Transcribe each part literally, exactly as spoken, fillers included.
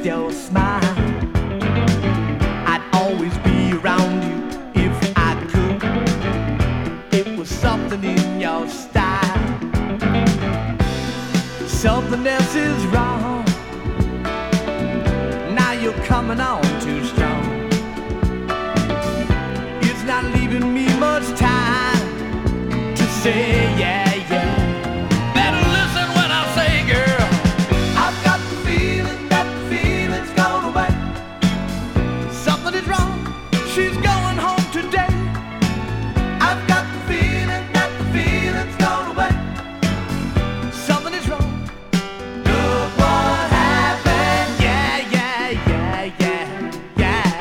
your smile. I'd always be around you if I could. It was something in your style. Something else is wrong. Now you're coming on too strong. It's not leaving me much time to say yeah, yeah. Better listen when I say, girl, I've got the feeling that the feeling's gone away. Something is wrong, she's going home today. I've got the feeling that the feeling's gone away. Something is wrong. Look what happened. Yeah, yeah, yeah, yeah, yeah.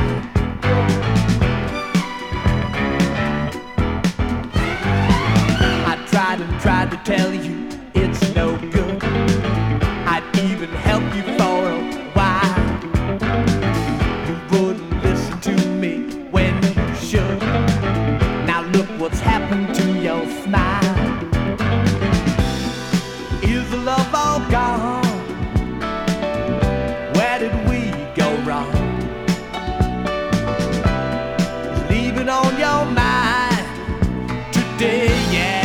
I tried and tried to tell you it's no good. I'd even help you for a while. You wouldn't listen to me when you should. Now look what's happened to your smile. Is the love all gone? Where did we go wrong? Leave it on your mind today, yeah.